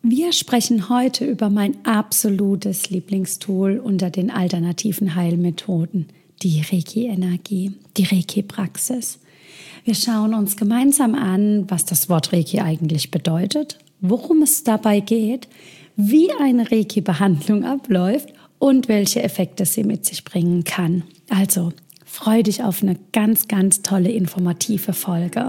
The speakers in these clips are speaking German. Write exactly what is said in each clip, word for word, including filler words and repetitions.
Wir sprechen heute über mein absolutes Lieblingstool unter den alternativen Heilmethoden, die Reiki-Energie, die Reiki-Praxis. Wir schauen uns gemeinsam an, was das Wort Reiki eigentlich bedeutet, worum es dabei geht, wie eine Reiki-Behandlung abläuft und welche Effekte sie mit sich bringen kann. Also freu dich auf eine ganz, ganz tolle, informative Folge.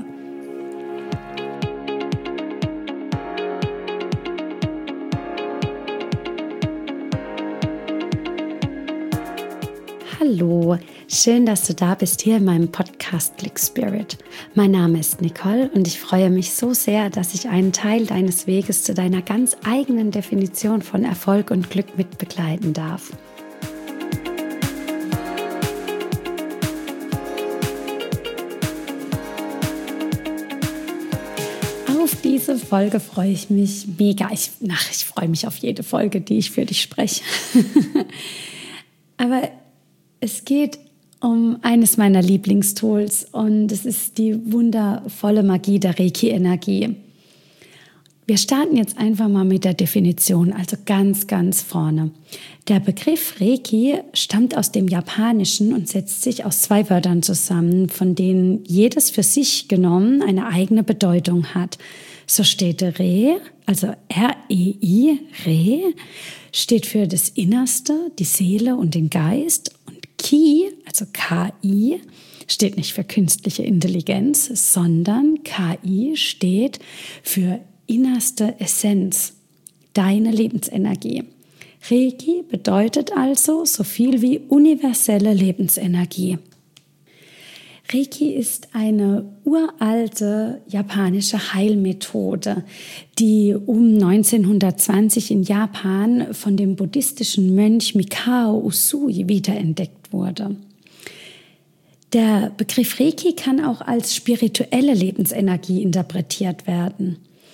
Hallo, schön, dass du da bist hier in meinem Podcast Click Spirit. Mein Name ist Nicole und ich freue mich so sehr, dass ich einen Teil deines Weges zu deiner ganz eigenen Definition von Erfolg und Glück mit begleiten darf. Auf diese Folge freue ich mich mega. Ich, ach, ich freue mich auf jede Folge, die ich für dich spreche. Aber es geht um eines meiner Lieblingstools und es ist die wundervolle Magie der Reiki-Energie. Wir starten jetzt einfach mal mit der Definition, also ganz, ganz vorne. Der Begriff Reiki stammt aus dem Japanischen und setzt sich aus zwei Wörtern zusammen, von denen jedes für sich genommen eine eigene Bedeutung hat. So steht Re, also R E I, Re, steht für das Innerste, die Seele und den Geist. Ki, also K I, steht nicht für künstliche Intelligenz, sondern K I steht für innerste Essenz, deine Lebensenergie. Reiki bedeutet also so viel wie universelle Lebensenergie. Reiki ist eine uralte japanische Heilmethode, die um neunzehnhundertzwanzig in Japan von dem buddhistischen Mönch Mikao Usui wiederentdeckt wurde. Der Begriff Reiki kann auch als spirituelle Lebensenergie interpretiert werden.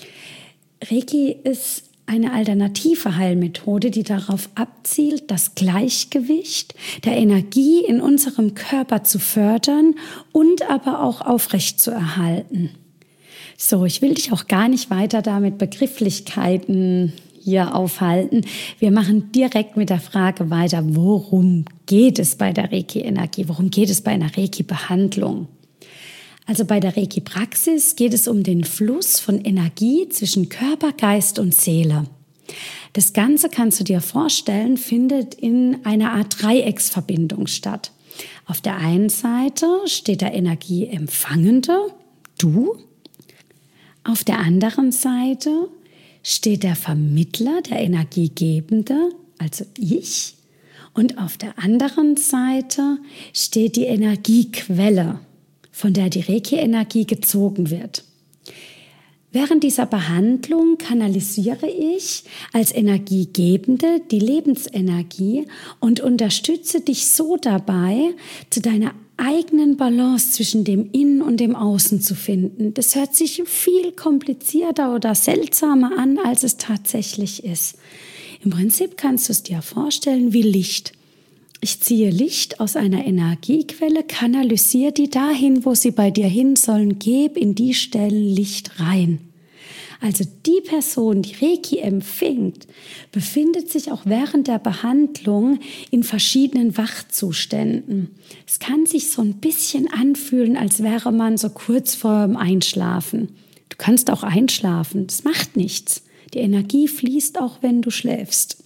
Reiki ist eine alternative Heilmethode, die darauf abzielt, das Gleichgewicht der Energie in unserem Körper zu fördern und aber auch aufrechtzuerhalten. So, ich will dich auch gar nicht weiter da mit Begrifflichkeiten hier aufhalten. Wir machen direkt mit der Frage weiter, worum geht es bei der Reiki-Energie? Worum geht es bei einer Reiki-Behandlung? Also bei der Reiki-Praxis geht es um den Fluss von Energie zwischen Körper, Geist und Seele. Das Ganze, kannst du dir vorstellen, findet in einer Art Dreiecksverbindung statt. Auf der einen Seite steht der Energieempfangende, du. Auf der anderen Seite steht der Vermittler, der Energiegebende, also ich. Und auf der anderen Seite steht die Energiequelle, von der die Reiki-Energie gezogen wird. Während dieser Behandlung kanalisiere ich als Energiegebende die Lebensenergie und unterstütze dich so dabei, zu deiner eigenen Balance zwischen dem Innen und dem Außen zu finden. Das hört sich viel komplizierter oder seltsamer an, als es tatsächlich ist. Im Prinzip kannst du es dir vorstellen wie Licht. Ich ziehe Licht aus einer Energiequelle, kanalisiere die dahin, wo sie bei dir hin sollen, gebe in die Stellen Licht rein. Also die Person, die Reiki empfängt, befindet sich auch während der Behandlung in verschiedenen Wachzuständen. Es kann sich so ein bisschen anfühlen, als wäre man so kurz vor dem Einschlafen. Du kannst auch einschlafen, das macht nichts. Die Energie fließt auch, wenn du schläfst.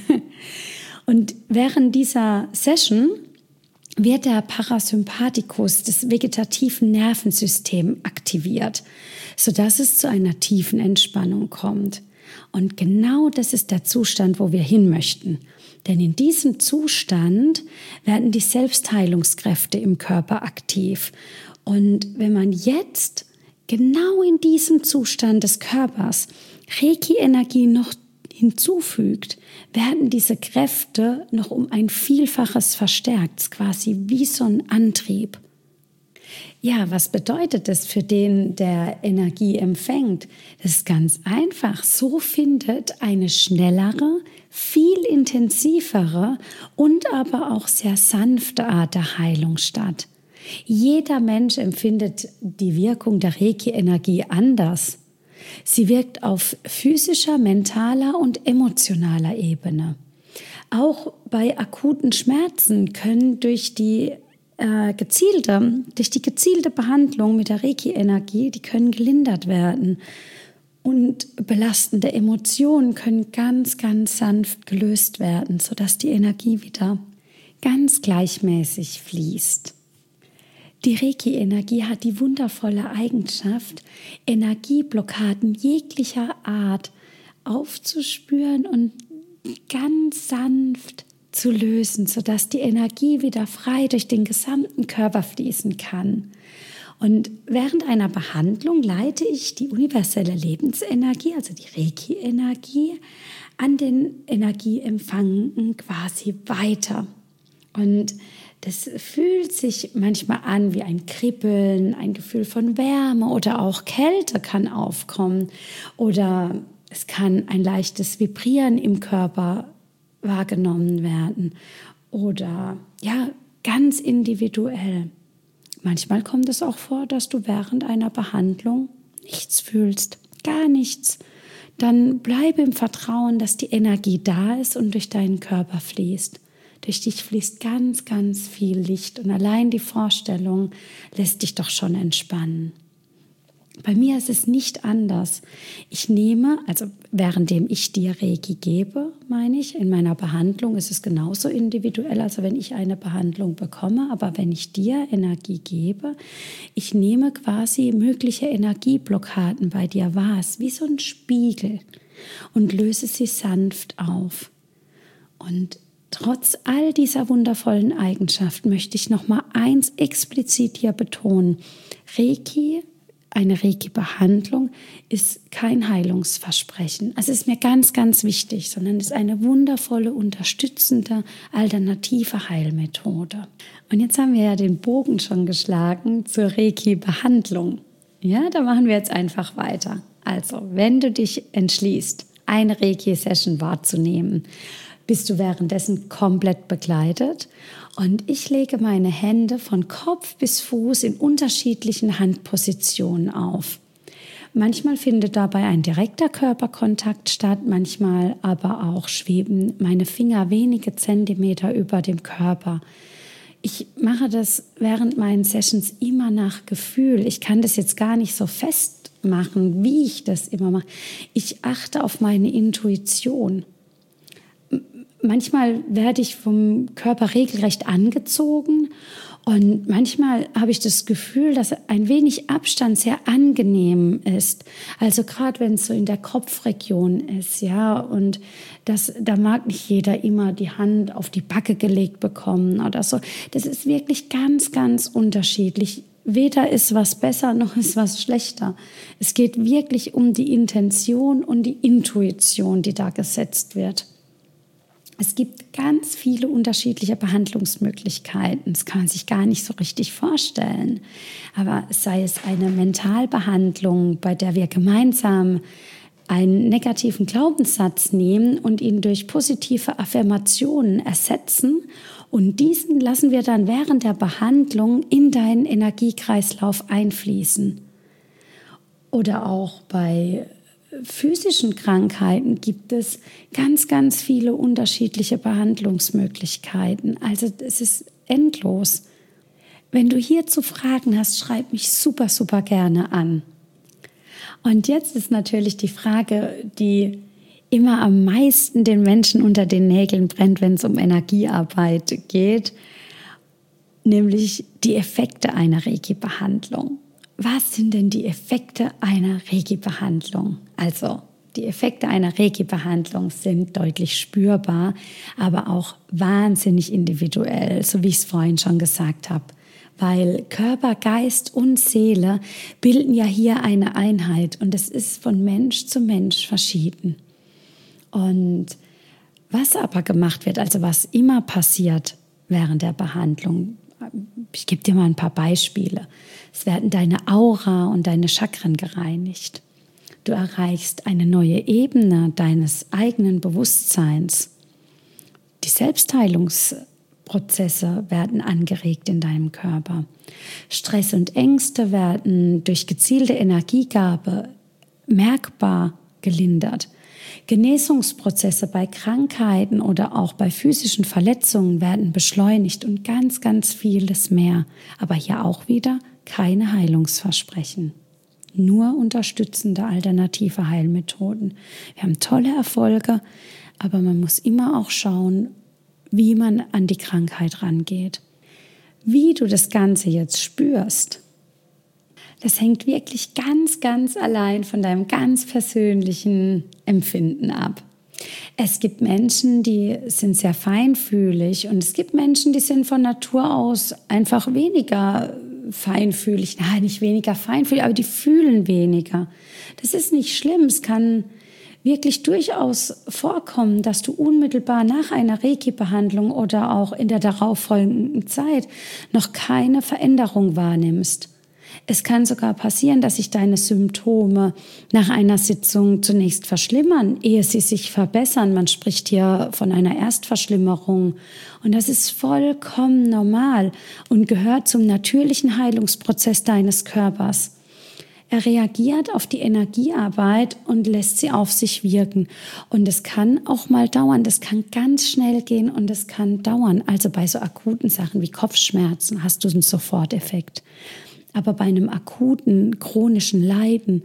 Und während dieser Session wird der Parasympathikus des vegetativen Nervensystems aktiviert, sodass es zu einer tiefen Entspannung kommt. Und genau das ist der Zustand, wo wir hin möchten. Denn in diesem Zustand werden die Selbstheilungskräfte im Körper aktiv. Und wenn man jetzt genau in diesem Zustand des Körpers Reiki-Energie noch hinzufügt, werden diese Kräfte noch um ein Vielfaches verstärkt, quasi wie so ein Antrieb. Ja, was bedeutet das für den, der Energie empfängt? Das ist ganz einfach. So findet eine schnellere, viel intensivere und aber auch sehr sanfte Art der Heilung statt. Jeder Mensch empfindet die Wirkung der Reiki-Energie anders. Sie wirkt auf physischer, mentaler und emotionaler Ebene. Auch bei akuten Schmerzen können durch die äh, gezielte, durch die gezielte Behandlung mit der Reiki-Energie, die können gelindert werden. Und belastende Emotionen können ganz, ganz sanft gelöst werden, sodass die Energie wieder ganz gleichmäßig fließt. Die Reiki-Energie hat die wundervolle Eigenschaft, Energieblockaden jeglicher Art aufzuspüren und ganz sanft zu lösen, sodass die Energie wieder frei durch den gesamten Körper fließen kann. Und während einer Behandlung leite ich die universelle Lebensenergie, also die Reiki-Energie, an den Energieempfangenden quasi weiter. Und das fühlt sich manchmal an wie ein Kribbeln, ein Gefühl von Wärme oder auch Kälte kann aufkommen. Oder es kann ein leichtes Vibrieren im Körper wahrgenommen werden. Oder ja, ganz individuell. Manchmal kommt es auch vor, dass du während einer Behandlung nichts fühlst, gar nichts. Dann bleibe im Vertrauen, dass die Energie da ist und durch deinen Körper fließt. Durch dich fließt ganz, ganz viel Licht und allein die Vorstellung lässt dich doch schon entspannen. Bei mir ist es nicht anders. Ich nehme, also währenddem ich dir Reiki gebe, meine ich, in meiner Behandlung ist es genauso individuell, also wenn ich eine Behandlung bekomme, aber wenn ich dir Energie gebe, ich nehme quasi mögliche Energieblockaden bei dir wahr, wie so ein Spiegel und löse sie sanft auf. Und trotz all dieser wundervollen Eigenschaften möchte ich noch mal eins explizit hier betonen. Reiki, eine Reiki-Behandlung ist kein Heilungsversprechen. Also es ist mir ganz, ganz wichtig, sondern es ist eine wundervolle, unterstützende, alternative Heilmethode. Und jetzt haben wir ja den Bogen schon geschlagen zur Reiki-Behandlung. Ja, da machen wir jetzt einfach weiter. Also, wenn du dich entschließt, eine Reiki-Session wahrzunehmen, bist du währenddessen komplett begleitet und ich lege meine Hände von Kopf bis Fuß in unterschiedlichen Handpositionen auf. Manchmal findet dabei ein direkter Körperkontakt statt, manchmal aber auch schweben meine Finger wenige Zentimeter über dem Körper. Ich mache das während meinen Sessions immer nach Gefühl. Ich kann das jetzt gar nicht so festmachen, wie ich das immer mache. Ich achte auf meine Intuition. Manchmal werde ich vom Körper regelrecht angezogen und manchmal habe ich das Gefühl, dass ein wenig Abstand sehr angenehm ist. Also gerade wenn es so in der Kopfregion ist, ja, und das, da mag nicht jeder immer die Hand auf die Backe gelegt bekommen oder so. Das ist wirklich ganz, ganz unterschiedlich. Weder ist was besser, noch ist was schlechter. Es geht wirklich um die Intention und die Intuition, die da gesetzt wird. Es gibt ganz viele unterschiedliche Behandlungsmöglichkeiten. Das kann man sich gar nicht so richtig vorstellen. Aber sei es eine Mentalbehandlung, bei der wir gemeinsam einen negativen Glaubenssatz nehmen und ihn durch positive Affirmationen ersetzen und diesen lassen wir dann während der Behandlung in deinen Energiekreislauf einfließen. Oder auch bei physischen Krankheiten gibt es ganz, ganz viele unterschiedliche Behandlungsmöglichkeiten. Also es ist endlos. Wenn du hierzu Fragen hast, schreib mich super, super gerne an. Und jetzt ist natürlich die Frage, die immer am meisten den Menschen unter den Nägeln brennt, wenn es um Energiearbeit geht, nämlich die Effekte einer Reiki-Behandlung. Was sind denn die Effekte einer Reiki-Behandlung? Also die Effekte einer Reiki-Behandlung sind deutlich spürbar, aber auch wahnsinnig individuell, so wie ich es vorhin schon gesagt habe. Weil Körper, Geist und Seele bilden ja hier eine Einheit und es ist von Mensch zu Mensch verschieden. Und was aber gemacht wird, also was immer passiert während der Behandlung, ich gebe dir mal ein paar Beispiele. Es werden deine Aura und deine Chakren gereinigt. Du erreichst eine neue Ebene deines eigenen Bewusstseins. Die Selbstheilungsprozesse werden angeregt in deinem Körper. Stress und Ängste werden durch gezielte Energiegabe merkbar gelindert. Genesungsprozesse bei Krankheiten oder auch bei physischen Verletzungen werden beschleunigt und ganz, ganz vieles mehr. Aber hier auch wieder keine Heilungsversprechen. Nur unterstützende alternative Heilmethoden. Wir haben tolle Erfolge, aber man muss immer auch schauen, wie man an die Krankheit rangeht. Wie du das Ganze jetzt spürst, das hängt wirklich ganz, ganz allein von deinem ganz persönlichen Empfinden ab. Es gibt Menschen, die sind sehr feinfühlig und es gibt Menschen, die sind von Natur aus einfach weniger feinfühlig. Nein, nicht weniger feinfühlig, aber die fühlen weniger. Das ist nicht schlimm. Es kann wirklich durchaus vorkommen, dass du unmittelbar nach einer Reiki-Behandlung oder auch in der darauffolgenden Zeit noch keine Veränderung wahrnimmst. Es kann sogar passieren, dass sich deine Symptome nach einer Sitzung zunächst verschlimmern, ehe sie sich verbessern. Man spricht hier von einer Erstverschlimmerung. Und das ist vollkommen normal und gehört zum natürlichen Heilungsprozess deines Körpers. Er reagiert auf die Energiearbeit und lässt sie auf sich wirken. Und es kann auch mal dauern, das kann ganz schnell gehen und es kann dauern. Also bei so akuten Sachen wie Kopfschmerzen hast du einen Soforteffekt. Aber bei einem akuten, chronischen Leiden,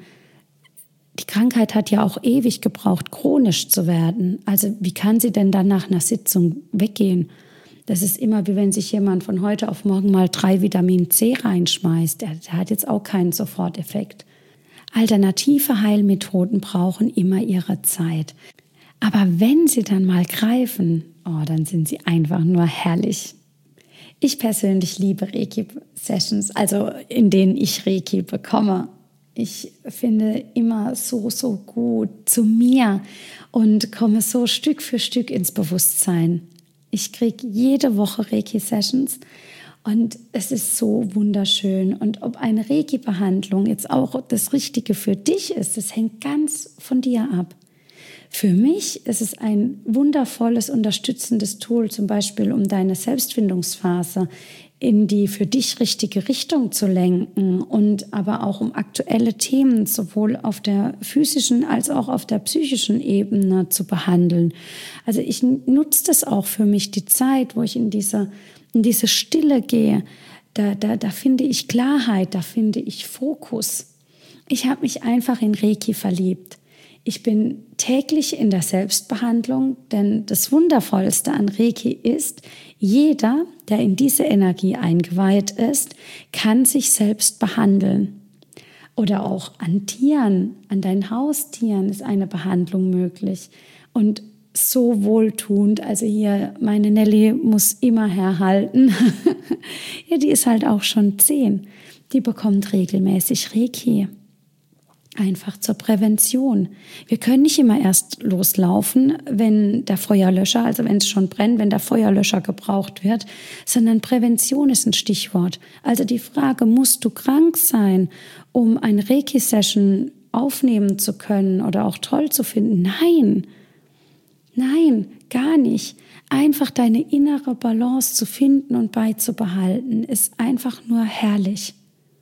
die Krankheit hat ja auch ewig gebraucht, chronisch zu werden. Also wie kann sie denn dann nach einer Sitzung weggehen? Das ist immer wie wenn sich jemand von heute auf morgen mal drei Vitamin C reinschmeißt. Der, der hat jetzt auch keinen Soforteffekt. Alternative Heilmethoden brauchen immer ihre Zeit. Aber wenn sie dann mal greifen, oh, dann sind sie einfach nur herrlich. Ich persönlich liebe Reiki-Sessions, also in denen ich Reiki bekomme. Ich finde immer so, so gut zu mir und komme so Stück für Stück ins Bewusstsein. Ich kriege jede Woche Reiki-Sessions und es ist so wunderschön. Und ob eine Reiki-Behandlung jetzt auch das Richtige für dich ist, das hängt ganz von dir ab. Für mich ist es ein wundervolles, unterstützendes Tool, zum Beispiel um deine Selbstfindungsphase in die für dich richtige Richtung zu lenken und aber auch um aktuelle Themen sowohl auf der physischen als auch auf der psychischen Ebene zu behandeln. Also ich nutze das auch für mich, die Zeit, wo ich in diese, in diese Stille gehe. Da, da, da finde ich Klarheit, da finde ich Fokus. Ich habe mich einfach in Reiki verliebt. Ich bin täglich in der Selbstbehandlung, denn das Wundervollste an Reiki ist, jeder, der in diese Energie eingeweiht ist, kann sich selbst behandeln. Oder auch an Tieren, an deinen Haustieren ist eine Behandlung möglich. Und so wohltuend, also hier, meine Nelly muss immer herhalten. Ja, die ist halt auch schon zehn. Die bekommt regelmäßig Reiki. Einfach zur Prävention. Wir können nicht immer erst loslaufen, wenn der Feuerlöscher, also wenn es schon brennt, wenn der Feuerlöscher gebraucht wird, sondern Prävention ist ein Stichwort. Also die Frage, musst du krank sein, um eine Reiki-Session aufnehmen zu können oder auch toll zu finden? Nein, nein, gar nicht. Einfach deine innere Balance zu finden und beizubehalten, ist einfach nur herrlich.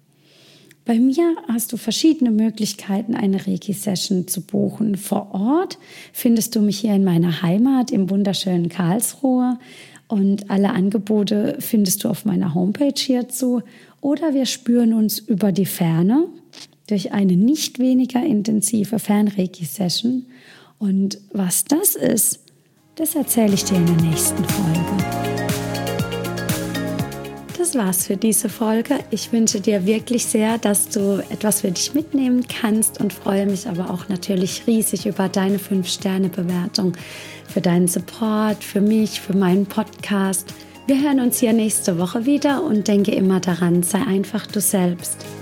Bei mir hast du verschiedene Möglichkeiten, eine Reiki-Session zu buchen. Vor Ort findest du mich hier in meiner Heimat im wunderschönen Karlsruhe und alle Angebote findest du auf meiner Homepage hierzu. Oder wir spüren uns über die Ferne durch eine nicht weniger intensive Fern-Reiki-Session. Und was das ist, das erzähle ich dir in der nächsten Folge. Das war's für diese Folge. Ich wünsche dir wirklich sehr, dass du etwas für dich mitnehmen kannst und freue mich aber auch natürlich riesig über deine fünf Sterne Bewertung, für deinen Support, für mich, für meinen Podcast. Wir hören uns hier nächste Woche wieder und denke immer daran, sei einfach du selbst.